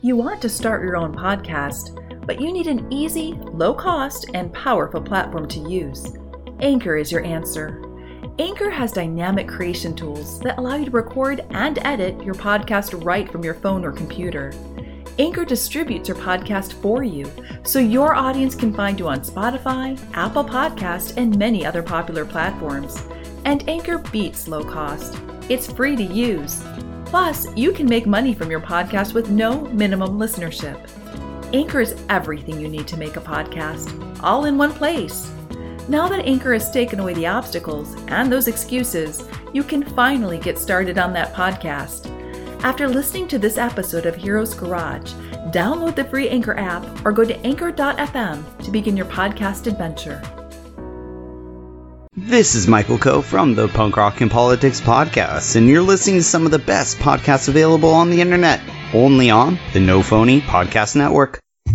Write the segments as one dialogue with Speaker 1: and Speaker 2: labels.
Speaker 1: You want to start your own podcast, but you need an easy, low-cost, and powerful platform to use. Anchor is your answer. Anchor has dynamic creation tools that allow you to record and edit your podcast right from your phone or computer. Anchor distributes your podcast for you, so your audience can find you on Spotify, Apple Podcasts, and many other popular platforms. And Anchor beats low cost. It's free to use. Plus, you can make money from your podcast with no minimum listenership. Anchor is everything you need to make a podcast, all in one place. Now that Anchor has taken away the obstacles and those excuses, you can finally get started on that podcast. After listening to this episode of Heroes Garage, download the free Anchor app or go to anchor.fm to begin your podcast adventure.
Speaker 2: This is Michael Coe from the Punk Rock and Politics Podcast, and you're listening to some of the best podcasts available on the internet, only on the No Phony Podcast Network.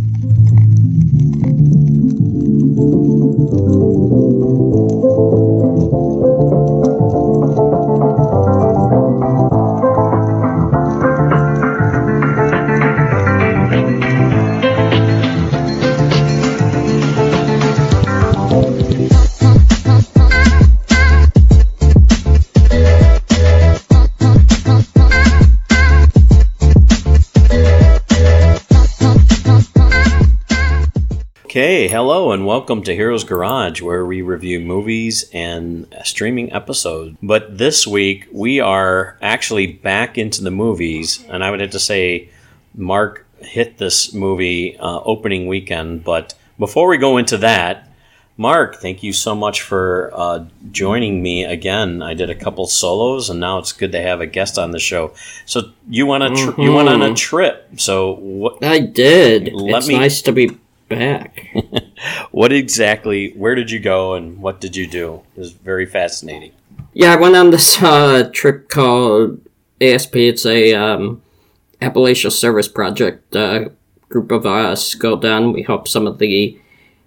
Speaker 3: Okay, hello and welcome to Heroes Garage, where we review movies and streaming episodes. But this week, we are actually back into the movies, and I would have to say Mark hit this movie opening weekend. But before we go into that, Mark, thank you so much for joining me again. I did a couple solos, and now it's good to have a guest on the show. So you went on a trip. So what?
Speaker 4: I did. It's nice to be back.
Speaker 3: Where did you go and what did you do? It was very fascinating.
Speaker 4: Yeah, I went on this trip called ASP. It's a Appalachia Service Project. Group of us go down. We help some of the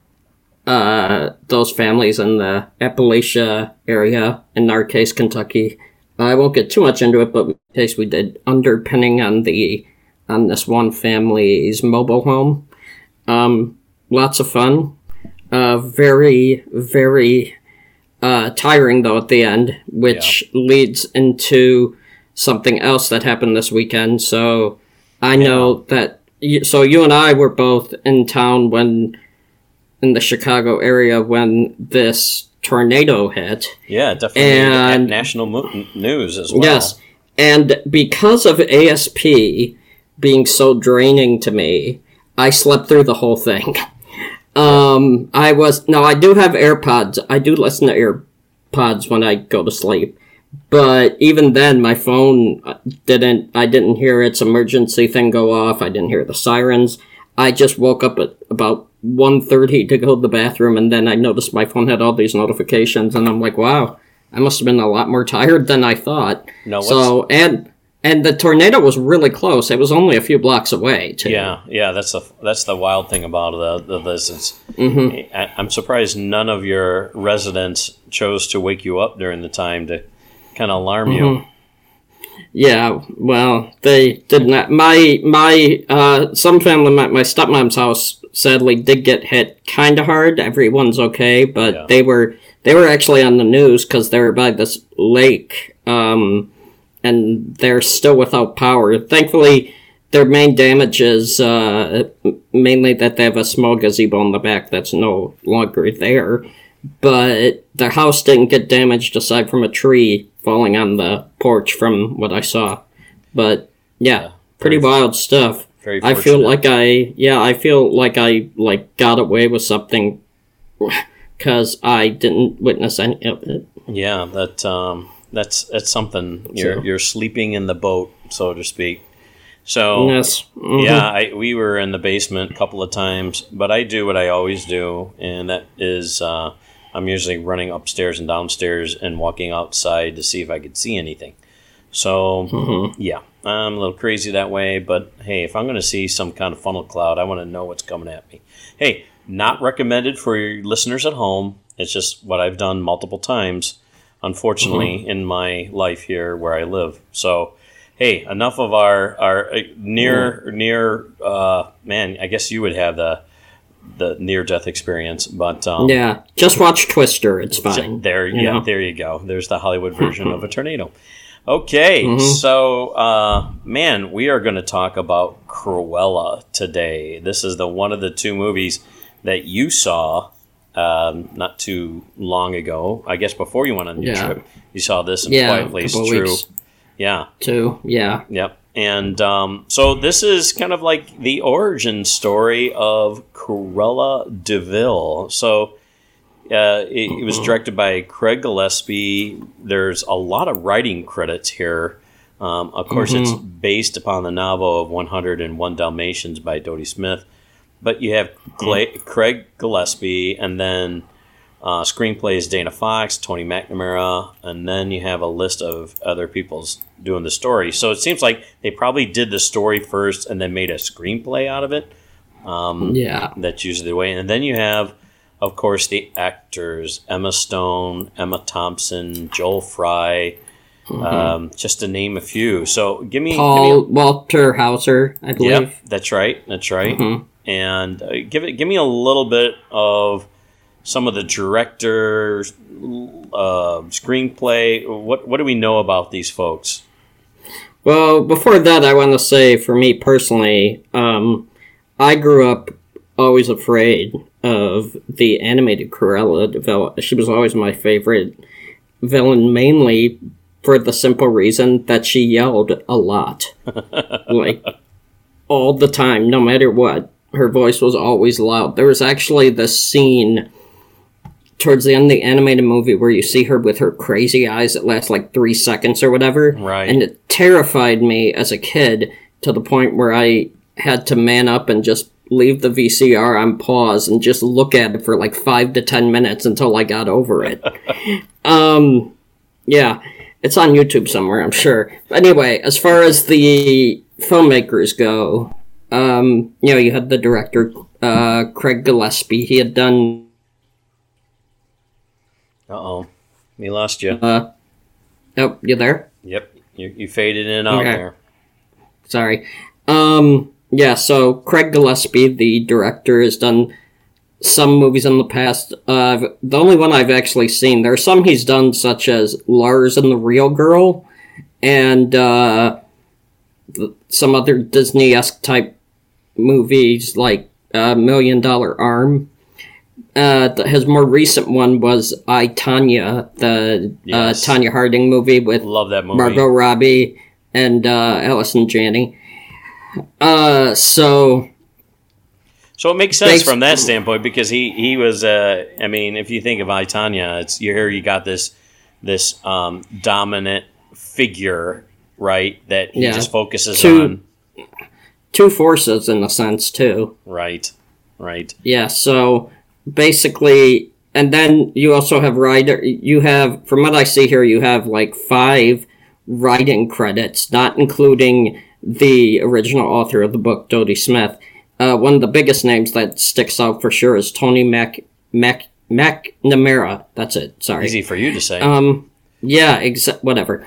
Speaker 4: those families in the Appalachia area, in our case, Kentucky. I won't get too much into it, but in case we did underpinning on this one family's mobile home. Lots of fun. Very, very tiring, though, at the end, which leads into something else that happened this weekend. So I know that... you and I were both in town in the Chicago area when this tornado hit.
Speaker 3: Yeah, definitely. And national news as well. Yes.
Speaker 4: And because of ASP being so draining to me, I slept through the whole thing. I do have AirPods. I do listen to AirPods when I go to sleep. But even then, my phone I didn't hear its emergency thing go off. I didn't hear the sirens. I just woke up at about 1:30 to go to the bathroom, and then I noticed my phone had all these notifications, and I'm like, wow, I must have been a lot more tired than I thought. And the tornado was really close. It was only a few blocks away, too.
Speaker 3: Yeah, that's the wild thing about this. I'm surprised none of your residents chose to wake you up during the time to kind of alarm you.
Speaker 4: Yeah, well, they did not. Some family, my stepmom's house, sadly, did get hit kind of hard. Everyone's okay, but they were actually on the news because they were by this lake, and they're still without power. Thankfully, their main damage is mainly that they have a small gazebo in the back that's no longer there. But their house didn't get damaged aside from a tree falling on the porch from what I saw. But, pretty wild stuff.
Speaker 3: Very
Speaker 4: I feel like I got away with something because I didn't witness any of it.
Speaker 3: Yeah, that's something. You're sleeping in the boat, so to speak. So
Speaker 4: yes.
Speaker 3: We were in the basement a couple of times, but I do what I always do, and that is I'm usually running upstairs and downstairs and walking outside to see if I could see anything. So I'm a little crazy that way, but hey, if I'm going to see some kind of funnel cloud, I want to know what's coming at me. Hey, not recommended for your listeners at home. It's just what I've done multiple times, unfortunately, in my life here where I live. So hey, enough of our near man. I guess you would have the near death experience, but
Speaker 4: yeah, just watch Twister. It's fine.
Speaker 3: There you go. There's the Hollywood version of a tornado. Okay, so man, we are going to talk about Cruella today. This is one of the two movies that you saw not too long ago. I guess before you went on your trip, you saw this in Quiet Place. True.
Speaker 4: Weeks.
Speaker 3: Yeah.
Speaker 4: 2. Yeah.
Speaker 3: Yep. And so this is kind of like the origin story of Cruella de Vil. So it was directed by Craig Gillespie. There's a lot of writing credits here. Of course, it's based upon the novel of 101 Dalmatians by Dodie Smith. But you have Craig Gillespie, and then screenplays Dana Fox, Tony McNamara, and then you have a list of other people's doing the story. So it seems like they probably did the story first and then made a screenplay out of it. That's usually the way. And then you have, of course, the actors, Emma Stone, Emma Thompson, Joel Fry, just to name a few. So give me
Speaker 4: Walter Hauser, I believe.
Speaker 3: Yep, that's right. And give me a little bit of some of the directors, screenplay. What do we know about these folks?
Speaker 4: Well, before that, I want to say, for me personally, I grew up always afraid of the animated Cruella de Vil. She was always my favorite villain, mainly for the simple reason that she yelled a lot. Like, all the time, no matter what. Her voice was always loud. There was actually this scene towards the end of the animated movie where you see her with her crazy eyes that last like 3 seconds or whatever.
Speaker 3: Right.
Speaker 4: And it terrified me as a kid to the point where I had to man up and just leave the VCR on pause and just look at it for like 5 to 10 minutes until I got over it. Yeah, it's on YouTube somewhere, I'm sure. But anyway, as far as the filmmakers go, you had the director, Craig Gillespie. He had done...
Speaker 3: Uh-oh. We lost you.
Speaker 4: Oh, you there?
Speaker 3: Yep. You faded in and out there.
Speaker 4: Sorry. So Craig Gillespie, the director, has done some movies in the past. The only one I've actually seen, there are some he's done, such as Lars and the Real Girl, and some other Disney-esque type movies like $1 Million Arm. His more recent one was I, Tonya, the Tonya Harding movie with
Speaker 3: Love that movie.
Speaker 4: Margot Robbie and Allison Janney. So
Speaker 3: it makes sense from that standpoint because he was. If you think of I, Tonya, you got this dominant figure, right? That he just focuses on.
Speaker 4: Two forces in a sense too.
Speaker 3: Right.
Speaker 4: Yeah. So basically, and then you also have writer. You have, from what I see here, you have like 5 writing credits, not including the original author of the book, Dodie Smith. One of the biggest names that sticks out for sure is Tony McNamara. That's it. Sorry.
Speaker 3: Easy for you to say.
Speaker 4: Yeah. Whatever.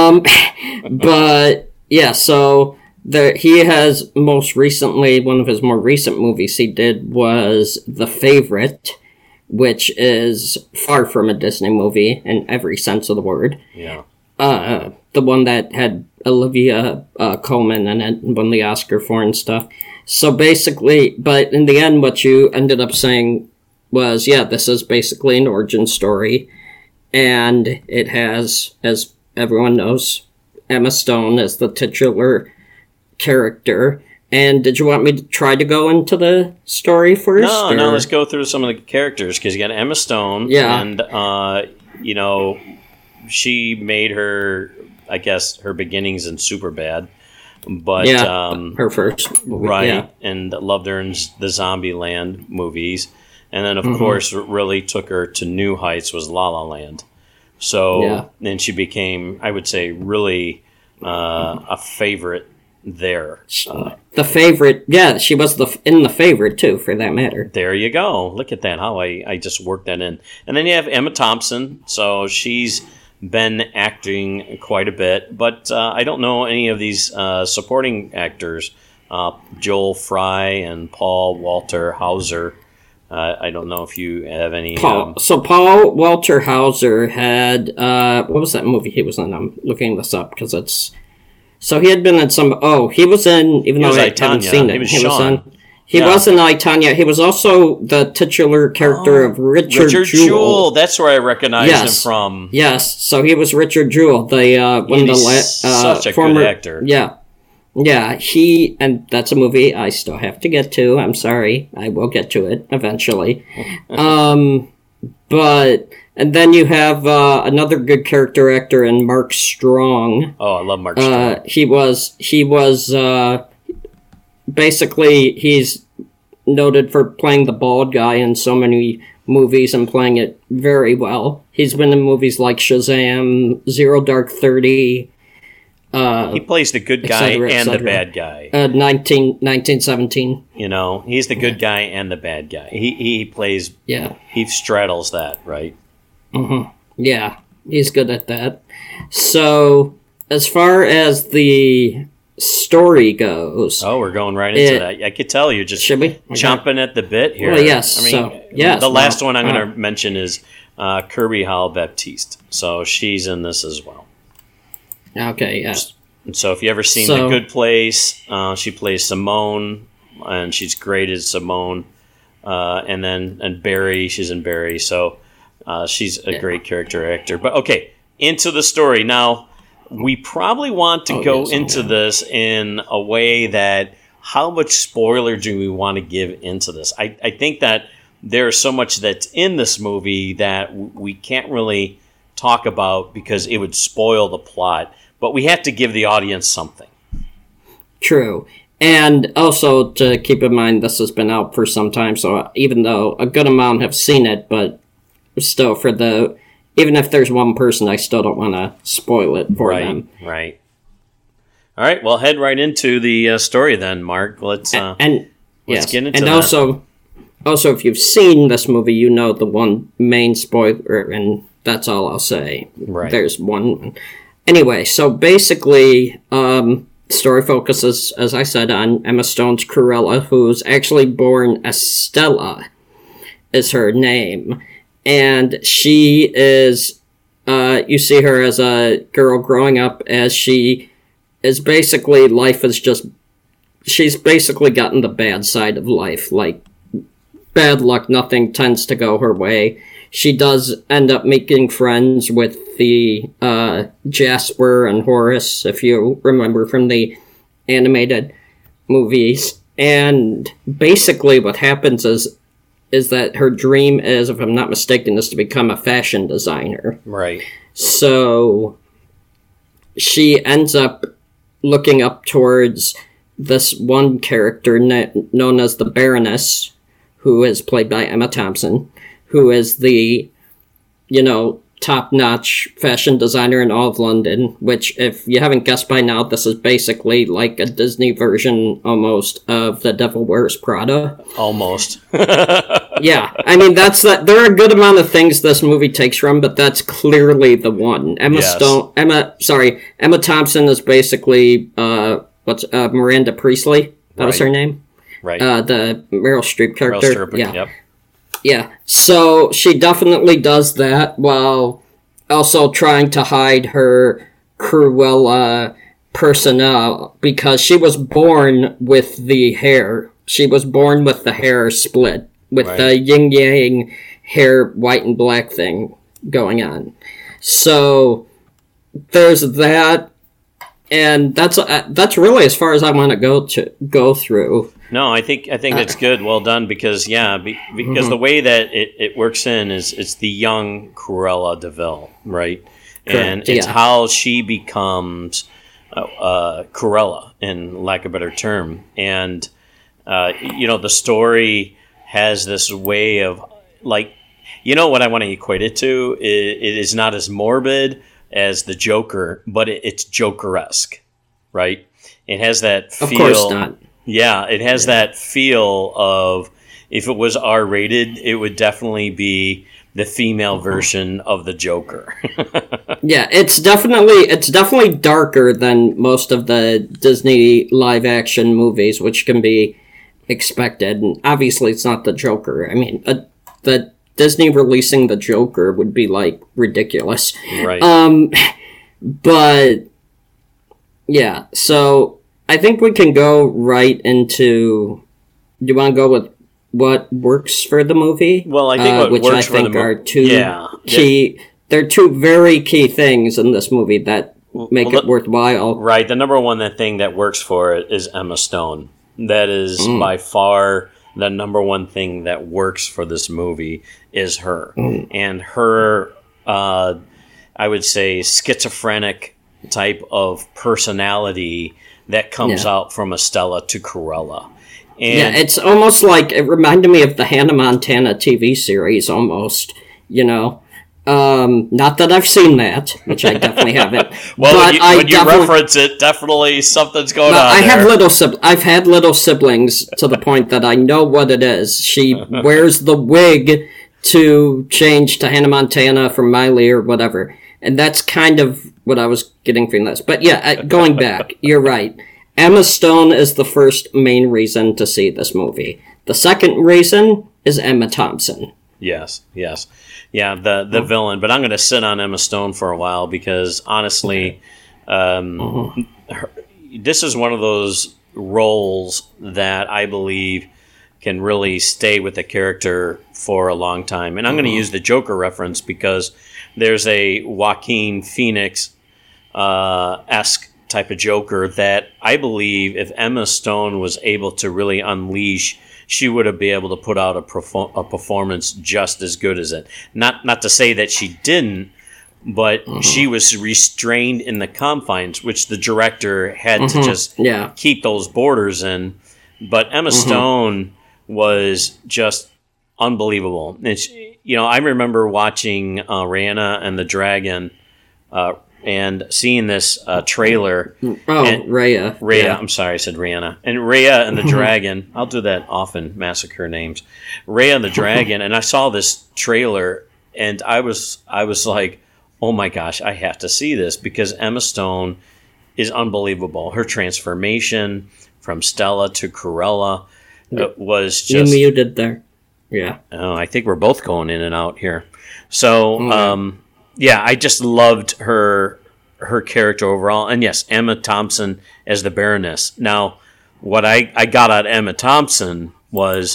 Speaker 4: But yeah. So. He has most recently, one of his more recent movies he did was The Favorite, which is far from a Disney movie in every sense of the word.
Speaker 3: Yeah.
Speaker 4: The one that had Olivia Colman in it and won the Oscar for and stuff. So basically, but in the end, what you ended up saying was, this is basically an origin story. And it has, as everyone knows, Emma Stone as the titular character. And did you want me to try to go into the story first?
Speaker 3: No, let's go through some of the characters, because you got Emma Stone, and she made her, I guess, her beginnings in Superbad, but
Speaker 4: her first movie,
Speaker 3: right, and loved her in the Zombieland movies, and then of course really took her to new heights was La La Land. So then she became, I would say, really a favorite there.
Speaker 4: The Favorite, she was in The Favorite too, for that matter.
Speaker 3: There you go. Look at that, how I just worked that in. And then you have Emma Thompson. So she's been acting quite a bit, but I don't know any of these supporting actors, Joel Fry and Paul Walter Hauser. I don't know if you have any.
Speaker 4: So Paul Walter Hauser had what was that movie he was in? I'm looking this up because it's. So he had been in some. Oh, he was in. Even though I haven't seen it,
Speaker 3: he was Sean.
Speaker 4: He was in I, Tonya. He was also the titular character of Richard Jewell.
Speaker 3: That's where I recognize him from.
Speaker 4: Yes, so he was Richard Jewell,
Speaker 3: such a
Speaker 4: former
Speaker 3: good actor.
Speaker 4: Yeah. Yeah, and that's a movie I still have to get to. I'm sorry. I will get to it eventually. And then you have another good character actor in Mark Strong.
Speaker 3: Oh, I love Mark Strong.
Speaker 4: He was basically, he's noted for playing the bald guy in so many movies and playing it very well. He's been in movies like Shazam, Zero Dark 30.
Speaker 3: He plays the good guy and the bad guy.
Speaker 4: 1917.
Speaker 3: You know, he's the good guy and the bad guy. He plays.
Speaker 4: Yeah.
Speaker 3: He straddles that, right?
Speaker 4: Mm-hmm. Yeah, he's good at that. So, as far as the story goes,
Speaker 3: we're going right into that. I could tell you're just chomping at the bit here.
Speaker 4: Well, yes.
Speaker 3: The last one I'm going to mention is Kirby Howell-Baptiste. So she's in this as well.
Speaker 4: Okay, yes.
Speaker 3: And so if you ever seen The Good Place, she plays Simone, and she's great as Simone. And Barry, she's in Barry. So she's a great character actor. But okay, into the story. Now, we probably want to go into this in a way that how much spoiler do we want to give into this? I think that there's so much that's in this movie that we can't really talk about because it would spoil the plot. But we have to give the audience something. True.
Speaker 4: And also to keep in mind, this has been out for some time, so even though a good amount have seen it, but still even if there's one person, I still don't want to spoil it for them.
Speaker 3: Right. All right, well, head right into the story then, Mark. Let's get into that.
Speaker 4: And also, if you've seen this movie, you know the one main spoiler, and that's all I'll say.
Speaker 3: Right.
Speaker 4: There's one. Anyway, so basically, the story focuses, as I said, on Emma Stone's Cruella, who's actually born Estella, is her name. And she is, you see her as a girl growing up as she is basically, she's basically gotten the bad side of life. Like, bad luck, nothing tends to go her way. She does end up making friends with the Jasper and Horace, if you remember from the animated movies. And basically what happens is that her dream is, if I'm not mistaken, is to become a fashion designer.
Speaker 3: Right.
Speaker 4: So she ends up looking up towards this one character known as the Baroness, who is played by Emma Thompson, who is the, top-notch fashion designer in all of London, which, if you haven't guessed by now, this is basically like a Disney version, almost, of The Devil Wears Prada.
Speaker 3: Almost.
Speaker 4: Yeah, I mean, there are a good amount of things this movie takes from, but that's clearly the one. Emma Thompson is basically, Miranda Priestley? That was her name?
Speaker 3: Right.
Speaker 4: The Meryl Streep character.
Speaker 3: Yep.
Speaker 4: Yeah, so she definitely does that while also trying to hide her Cruella personnel because she was born with the hair. She was born with the hair split, with the yin-yang hair white and black thing going on. So there's that, and that's really as far as I want to go through.
Speaker 3: No, I think it's good. Well done, because the way that it works is it's the young Cruella de Vil, right? And it's how she becomes Cruella, in lack of a better term. And the story has this way of what I want to equate it to. It is not as morbid as the Joker, but it's Joker-esque, right? It has that feel. Of
Speaker 4: course not.
Speaker 3: Yeah, it has that feel of, if it was R-rated, it would definitely be the female version of the Joker.
Speaker 4: Yeah, it's definitely darker than most of the Disney live action movies, which can be expected. And obviously, it's not the Joker. I mean, the Disney releasing the Joker would be like ridiculous.
Speaker 3: Right.
Speaker 4: But yeah, so I think we can go right into. Do you want to go with what works for the movie?
Speaker 3: Well, I think what
Speaker 4: which
Speaker 3: works
Speaker 4: I think
Speaker 3: for the
Speaker 4: are two
Speaker 3: key.
Speaker 4: They're two very key things in this movie that make it worthwhile.
Speaker 3: Right. The number one thing that works for it is Emma Stone. That is by far the number one thing that works for this movie is her. And her, I would say, schizophrenic type of personality that comes out from Estella to Cruella. And
Speaker 4: it's almost like, it reminded me of the Hannah Montana TV series, almost, you know. Not that I've seen that, which I definitely haven't.
Speaker 3: Well,
Speaker 4: but
Speaker 3: when you reference it, definitely something's going on
Speaker 4: I
Speaker 3: there.
Speaker 4: have I've had little siblings to the point that I know what it is. She wears the wig to change to Hannah Montana from Miley or whatever. And that's kind of what I was getting from this. But yeah, going back, you're right. Emma Stone is the first main reason to see this movie. The second reason is Emma Thompson.
Speaker 3: Yes. Yeah, the villain. But I'm going to sit on Emma Stone for a while because, honestly, this is one of those roles that I believe can really stay with the character for a long time. And I'm going to use the Joker reference because there's a Joaquin Phoenix-esque type of Joker that I believe if Emma Stone was able to really unleash, she would have been able to put out a performance just as good as it. Not to say that she didn't, but she was restrained in the confines, which the director had to just keep those borders in. But Emma Stone was just unbelievable. And she, I remember watching Raya and the Dragon and seeing this trailer.
Speaker 4: Raya.
Speaker 3: Raya, I'm sorry, I said Rihanna. And Raya and the Dragon, I'll do that often, massacre names. Raya and the Dragon, and I saw this trailer, and I was like, oh my gosh, I have to see this, because Emma Stone is unbelievable. Her transformation from Stella to Cruella was just...
Speaker 4: You muted there. Yeah.
Speaker 3: Oh, I think we're both going in and out here. So, yeah, I just loved her character overall. And yes, Emma Thompson as the Baroness. Now, what I got out of Emma Thompson was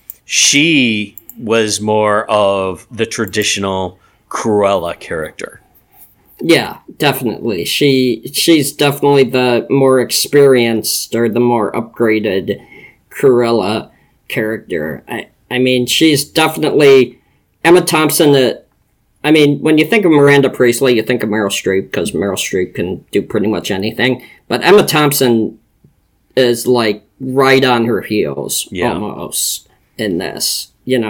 Speaker 3: she was more of the traditional Cruella character.
Speaker 4: Yeah, definitely. She's definitely the more experienced or the more upgraded Cruella character. I mean, she's definitely... Emma Thompson... I mean, when you think of Miranda Priestley, you think of Meryl Streep, because Meryl Streep can do pretty much anything. But Emma Thompson is, like, right on her heels, almost, in this,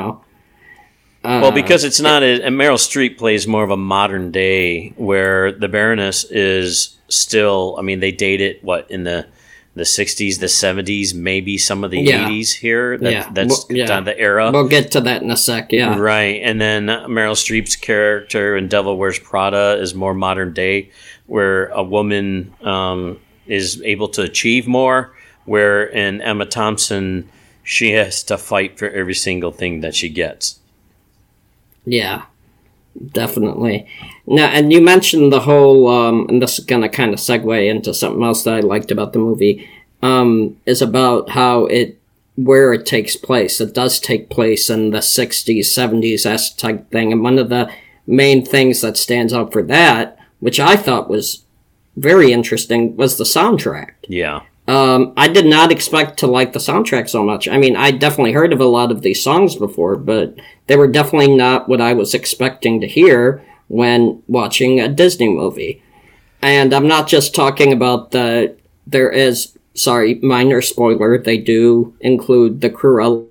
Speaker 4: well, because it's not... And Meryl Streep plays more of a modern day, where the Baroness is still... I mean, they dated, in the 60s, the 70s, maybe some of the 80s here. That's the era. We'll get to that in a sec, yeah. Right, and then Meryl Streep's character in Devil Wears Prada is more modern day, where a woman is able to achieve more, where in Emma Thompson, she has to fight for every single thing that she gets. Yeah. Definitely. Now, and you mentioned the whole, and this is going to kind of segue into something else that I liked about the movie, is about how where it takes place. It does take place in the 60s, 70s type thing, and one of the main things that stands out for that, which I thought was very interesting, was the soundtrack. Yeah. I did not expect to like the soundtrack so much. I mean, I definitely heard of a lot of these songs before, but they were definitely not what I was expecting to hear when watching a Disney movie. And I'm not just talking about minor spoiler, they do include the Cruella.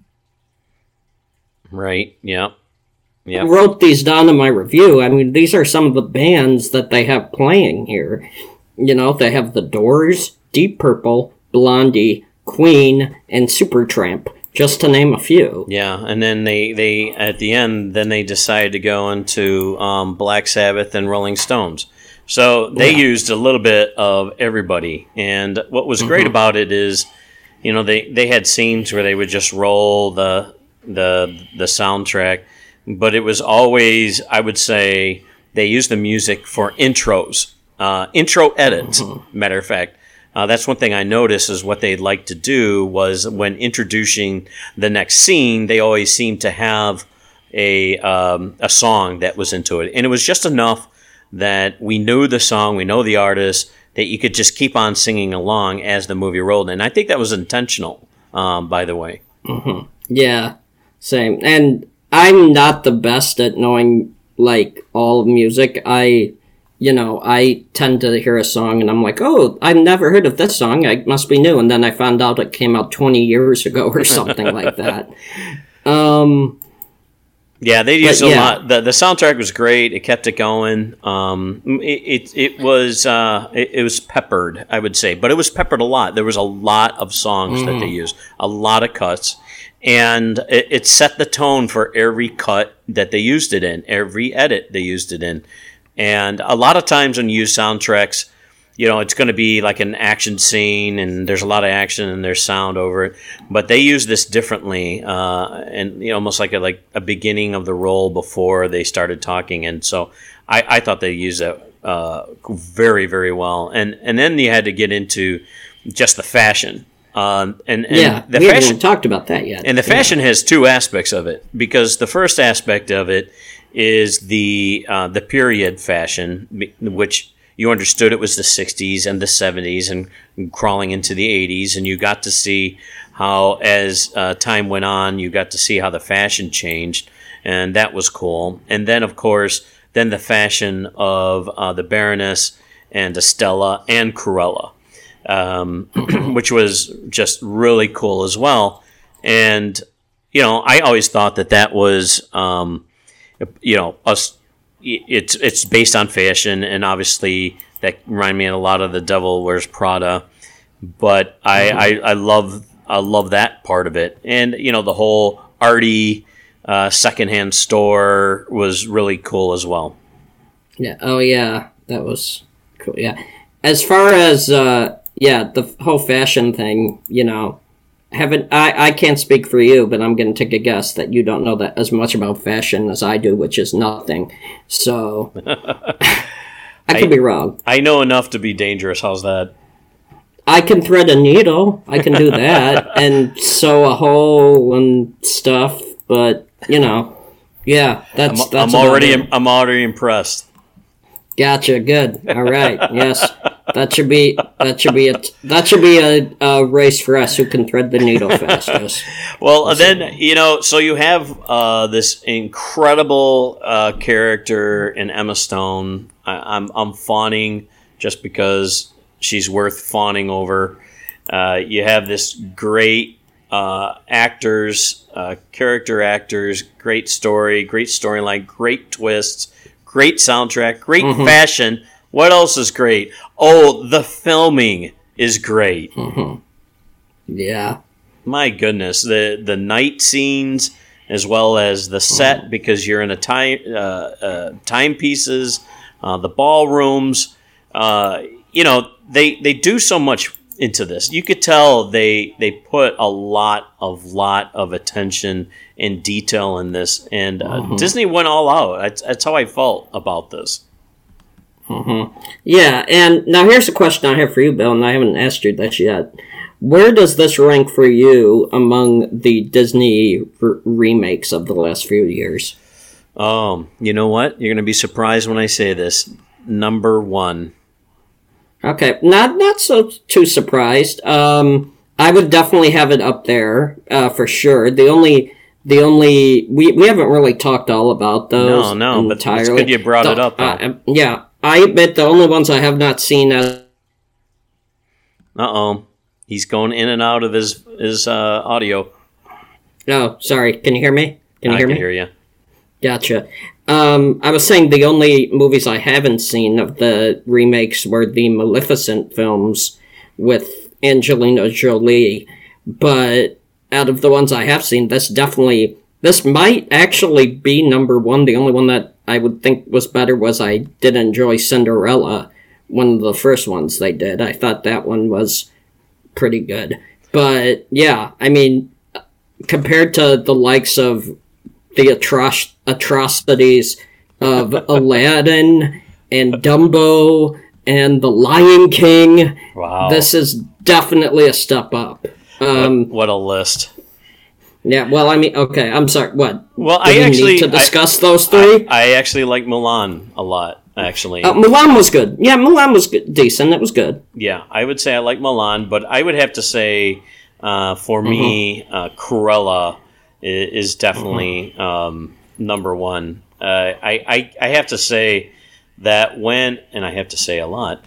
Speaker 4: Right, yeah. I wrote these down in my review. I mean, these are some of the bands that they have playing here. They have The Doors, Deep Purple, Blondie, Queen, and Supertramp, just to name a few.
Speaker 3: Yeah, and then they at the end, then they decided to go into Black Sabbath and Rolling Stones. So they used a little bit of everybody. And what was great about it is, you know, they had scenes where they would just roll the soundtrack, but it was always, I would say, they used the music for intros, intro edits, matter of fact. That's one thing I noticed is what they'd like to do was when introducing the next scene, they always seemed to have a song that was into it. And it was just enough that we knew the song, we know the artist, that you could just keep on singing along as the movie rolled. And I think that was intentional, by the way.
Speaker 4: Mm-hmm. Yeah, same. And I'm not the best at knowing, like, all music. I tend to hear a song and I'm like, oh, I've never heard of this song. It must be new. And then I found out it came out 20 years ago or something like that.
Speaker 3: Yeah, they used a lot. The soundtrack was great. It kept it going. It was peppered, I would say, but it was peppered a lot. There was a lot of songs that they used, a lot of cuts, and it set the tone for every cut that they used it in, every edit they used it in. And a lot of times when you use soundtracks, you know, it's going to be like an action scene and there's a lot of action and there's sound over it. But they use this differently and, you know, almost like a beginning of the role before they started talking. And so I thought they used that very, very well. And then you had to get into just the fashion. The
Speaker 4: we haven't even talked about that yet.
Speaker 3: And the fashion has two aspects of it, because the first aspect of it is the period fashion, which you understood it was the 60s and the 70s and crawling into the 80s, and you got to see how, as time went on, you got to see how the fashion changed, and that was cool. And then, of course, the fashion of the Baroness and Estella and Cruella, which was just really cool as well. And, you know, I always thought that was... it's based on fashion, and obviously that reminded me a lot of The Devil Wears Prada. But I love that part of it, and you know, the whole arty secondhand store was really cool as well.
Speaker 4: Yeah. Oh yeah, that was cool. Yeah. As far as the whole fashion thing, you know. I can't speak for you, but I'm going to take a guess that you don't know that as much about fashion as I do, which is nothing. So I could be wrong.
Speaker 3: I know enough to be dangerous. How's that?
Speaker 4: I can thread a needle. I can do that and sew a hole and stuff. But you know, yeah, that's.
Speaker 3: I'm already impressed.
Speaker 4: Gotcha. Good. All right. Yes. That should be a race for us who can thread the needle fastest.
Speaker 3: Well, then, you know, so you have this incredible character in Emma Stone. I'm fawning just because she's worth fawning over. You have this great character actors, great story, great storyline, great twists, great soundtrack, great fashion. What else is great? Oh, the filming is great.
Speaker 4: Yeah.
Speaker 3: My goodness, the night scenes as well as the set, because you're in a timepieces, the ballrooms. You know, they do so much into this. You could tell they put a lot of attention and detail in this, and Disney went all out. That's how I felt about this.
Speaker 4: Yeah, and now here's a question I have for you, Bill, and I haven't asked you this yet. Where does this rank for you among the Disney remakes of the last few years?
Speaker 3: You know what? You're going to be surprised when I say this. Number 1.
Speaker 4: Okay, not so too surprised. I would definitely have it up there for sure. The only we haven't really talked all about those.
Speaker 3: No, but it's good you brought it up.
Speaker 4: Yeah. I admit the only ones I have not seen as...
Speaker 3: He's going in and out of his audio.
Speaker 4: Oh, sorry. Can you hear me?
Speaker 3: I can hear you.
Speaker 4: Gotcha. I was saying the only movies I haven't seen of the remakes were the Maleficent films with Angelina Jolie. But out of the ones I have seen, this might actually be number one. The only one that I would think was better was I did enjoy Cinderella, one of the first ones they did. I thought that one was pretty good. But, yeah, I mean, compared to the likes of the atrocities of Aladdin and Dumbo and The Lion King,
Speaker 3: Wow.
Speaker 4: This is definitely a step up.
Speaker 3: What a list.
Speaker 4: Yeah, well, I mean, okay, I'm sorry, what?
Speaker 3: Well,
Speaker 4: Do
Speaker 3: I
Speaker 4: we
Speaker 3: actually
Speaker 4: need to discuss those three?
Speaker 3: I actually like Mulan a lot, actually.
Speaker 4: Mulan was good. Yeah, Mulan was good, decent. It was good.
Speaker 3: Yeah, I would say I like Mulan, but I would have to say, for me, Cruella is definitely number one. I have to say that and I have to say a lot,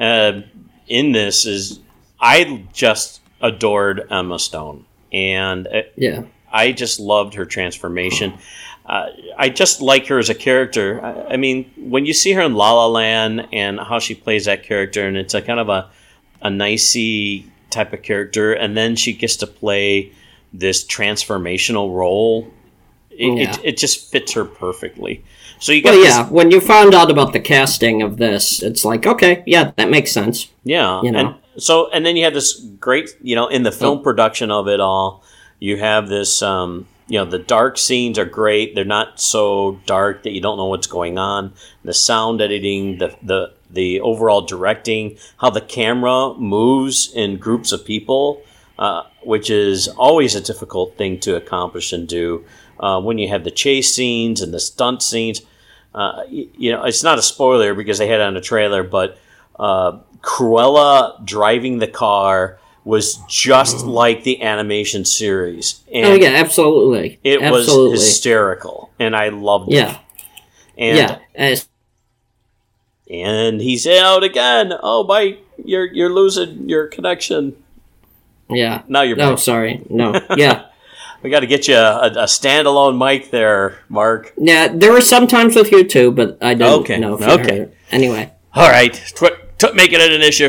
Speaker 3: in this is, I just adored Emma Stone. And
Speaker 4: Yeah.
Speaker 3: I just loved her transformation. I just like her as a character. I mean, when you see her in La La Land and how she plays that character, and it's a kind of a nicey type of character, and then she gets to play this transformational role, it just fits her perfectly. So you got
Speaker 4: when you found out about the casting of this, it's like, okay, yeah, that makes sense.
Speaker 3: Yeah,
Speaker 4: you know?
Speaker 3: And then you have this great, in the film production of it all, you have this, the dark scenes are great. They're not so dark that you don't know what's going on. The sound editing, the overall directing, how the camera moves in groups of people, which is always a difficult thing to accomplish and do. When you have the chase scenes and the stunt scenes, it's not a spoiler because they had it on a trailer, but Cruella driving the car was just like the animation series. And
Speaker 4: absolutely.
Speaker 3: It was hysterical, and I loved it. And, and he's out again. Oh, Mike, you're losing your connection.
Speaker 4: Yeah.
Speaker 3: Now you're
Speaker 4: back.
Speaker 3: Oh,
Speaker 4: sorry. No. Yeah.
Speaker 3: We got to get you a standalone mic there, Mark.
Speaker 4: Yeah, there were some times with you too, but I don't know if you heard. Anyway.
Speaker 3: All right. Making it an issue.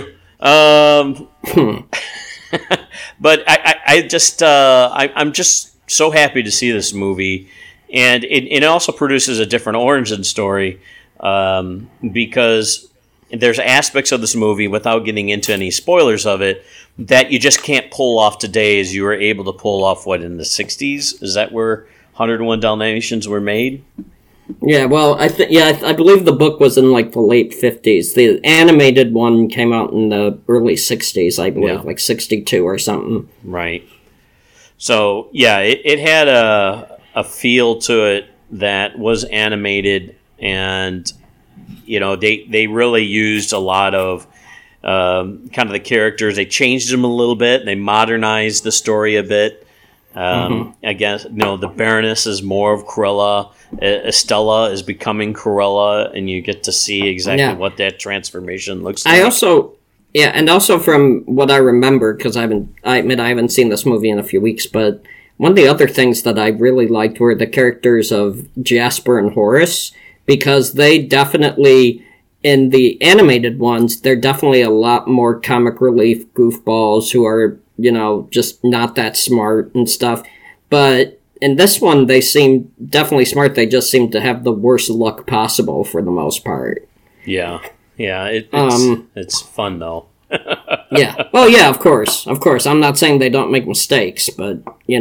Speaker 3: But I'm just so happy to see this movie, and it also produces a different origin story, because there's aspects of this movie, without getting into any spoilers of it, that you just can't pull off today as you were able to pull off, in the 60s? Is that where 101 Dalmatians were made?
Speaker 4: Yeah, well, I believe the book was in, the late 50s. The animated one came out in the early 60s, I believe, 62 or something.
Speaker 3: Right. So, yeah, it had a feel to it that was animated, and, they really used a lot of kind of the characters. They changed them a little bit. They modernized the story a bit. I guess, the Baroness is more of Cruella. Estella is becoming Cruella, and you get to see exactly what that transformation looks like.
Speaker 4: And also from what I remember, because I admit I haven't seen this movie in a few weeks, but one of the other things that I really liked were the characters of Jasper and Horace, because they definitely, in the animated ones, they're definitely a lot more comic relief goofballs who are, just not that smart and stuff. But in this one, they seem definitely smart. They just seem to have the worst luck possible for the most part.
Speaker 3: Yeah. It's fun, though.
Speaker 4: Yeah. Well, yeah, of course. I'm not saying they don't make mistakes, but,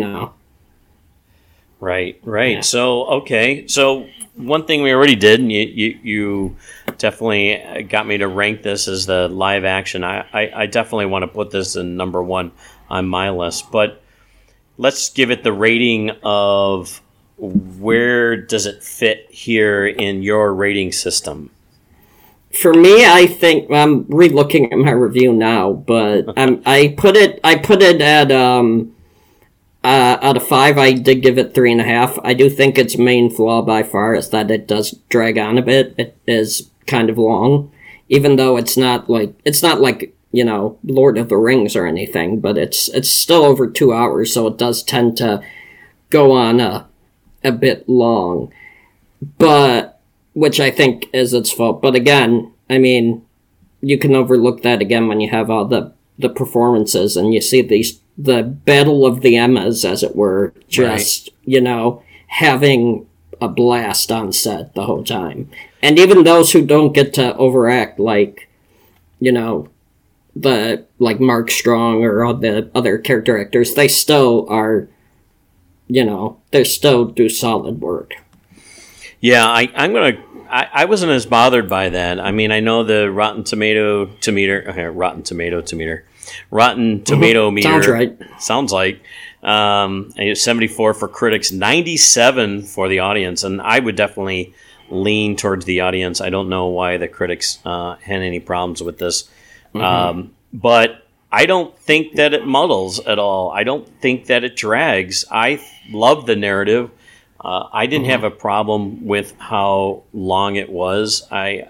Speaker 3: Right. Yeah. So one thing we already did, and you definitely got me to rank this as the live action. I definitely want to put this in number one on my list, but let's give it the rating of where does it fit here in your rating system?
Speaker 4: For me, I think I'm re-looking at my review now, but I put it at out of 5. I did give it 3.5. I do think its main flaw by far is that it does drag on a bit. It is kind of long, even though it's not like Lord of the Rings or anything, but it's still over 2 hours, so it does tend to go on a bit long, but which I think is its fault. But again, I mean, you can overlook that again when you have all the performances and you see these the Battle of the Emmas, as it were, just, having a blast on set the whole time. And even those who don't get to overact, like, Mark Strong or all the other character actors, they still are, they still do solid work.
Speaker 3: Yeah, I wasn't as bothered by that. I mean, I know the Rotten Tomato meter.
Speaker 4: Sounds right.
Speaker 3: Sounds like 74 for critics, 97 for the audience, and I would definitely lean towards the audience. I don't know why the critics had any problems with this, but I don't think that it muddles at all. I don't think that it drags. I love the narrative. I didn't have a problem with how long it was.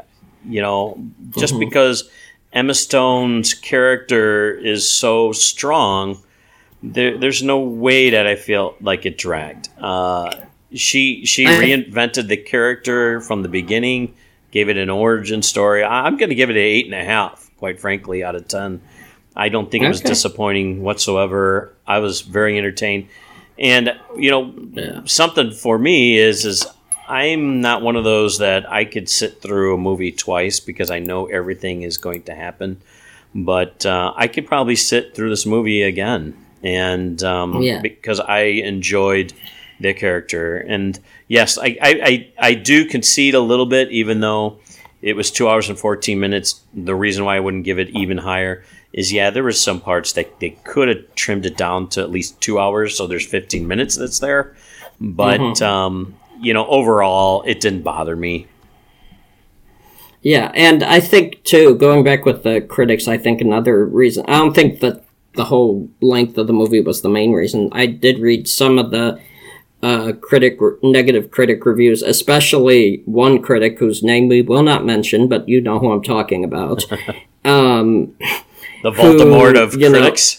Speaker 3: Because Emma Stone's character is so strong, there's no way that I feel like it dragged. She reinvented the character from the beginning, gave it an origin story. I'm going to give it an 8.5, quite frankly, out of 10. I don't think it was disappointing whatsoever. I was very entertained. And, something for me is I'm not one of those that I could sit through a movie twice because I know everything is going to happen. But I could probably sit through this movie again. And because I enjoyed their character. And yes, I do concede a little bit, even though it was 2 hours and 14 minutes. The reason why I wouldn't give it even higher is, there were some parts that they could have trimmed it down to at least 2 hours, so there's 15 minutes that's there. But, overall, it didn't bother me.
Speaker 4: Yeah, and I think, too, going back with the critics, I think another reason, I don't think that the whole length of the movie was the main reason. I did read some of the negative critic reviews, especially one critic whose name we will not mention, but you know who I'm talking about.
Speaker 3: The Voldemort of critics.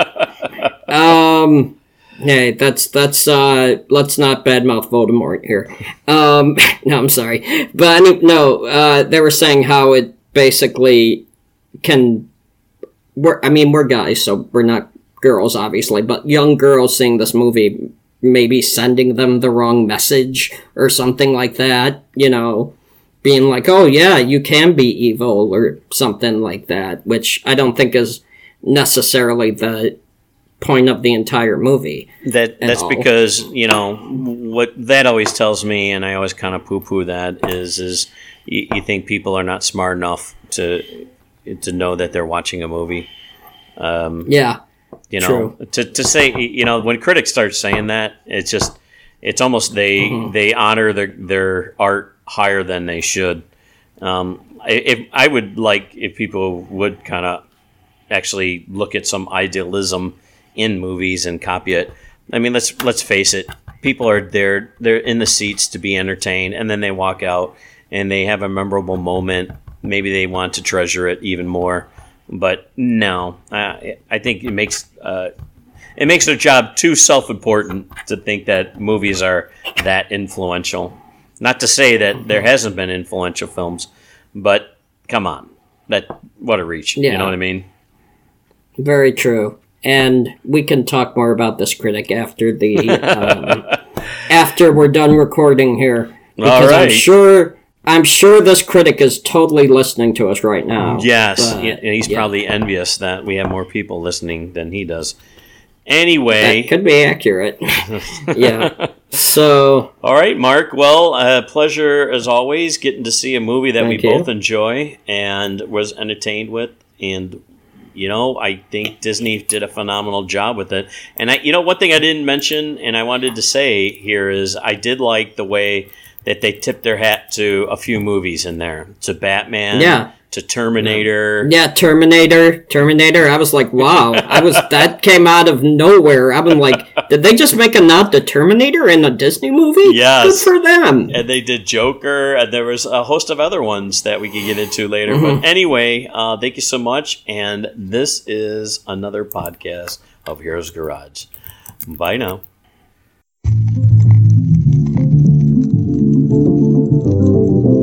Speaker 4: Hey, that's let's not badmouth Voldemort here. No, I'm sorry, but they were saying how it basically can. We're guys, so we're not girls, obviously, but young girls seeing this movie maybe sending them the wrong message or something like that. Being like, oh yeah, you can be evil or something like that, which I don't think is necessarily the point of the entire movie.
Speaker 3: That's because, what that always tells me, and I always kind of poo-poo that, is you think people are not smart enough to know that they're watching a movie.
Speaker 4: True.
Speaker 3: To say, when critics start saying that, it's almost they honor their art higher than they should. I would like if people would kind of actually look at some idealism in movies and copy it. I mean, let's face it. People are there; they're in the seats to be entertained, and then they walk out and they have a memorable moment. Maybe they want to treasure it even more. But no, I think it makes their job too self-important to think that movies are that influential. Not to say that there hasn't been influential films, but come on, what a reach. Yeah. You know what I mean? Very true.
Speaker 4: And we can talk more about this critic after after we're done recording here, because all right. I'm sure this critic is totally listening to us right now.
Speaker 3: Yes, and he's probably envious that we have more people listening than he does. Anyway.
Speaker 4: That could be accurate. Yeah. So.
Speaker 3: All right, Mark. Well, pleasure as always getting to see a movie that we both enjoy and was entertained with. And, I think Disney did a phenomenal job with it. And, one thing I didn't mention and I wanted to say here is I did like the way that they tipped their hat to a few movies in there. To Batman, to Terminator.
Speaker 4: Yeah, Terminator. I was like, wow. That came out of nowhere. I've been like, did they just make a nod to Terminator in a Disney movie?
Speaker 3: Yes.
Speaker 4: Good for them.
Speaker 3: And they did Joker, and there was a host of other ones that we could get into later. But anyway, thank you so much. And this is another podcast of Heroes Garage. Bye now. Thank you.